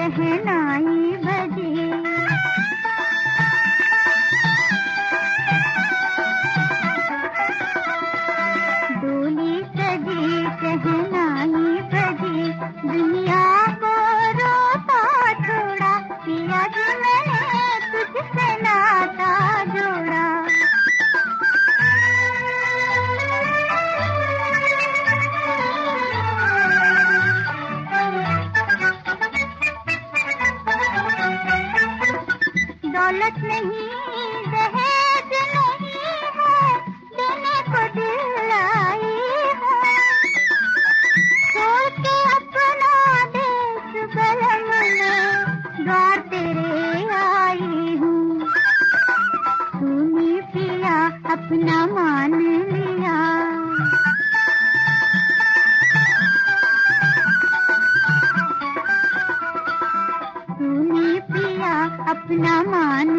शहनाई बजे। डोली सजी शहनाई बजे, दुनिया को रोता छोड़ा, पिया जी मैंने तुझसे नाता जोड़ा। दौलत नहीं दहेज नहीं है, देने को दिल आई है, छोड़ के अपना देश बलम में द्वार तेरे आई हूँ। तूने पिया अपना मान लिया, तूने पिया अपना मान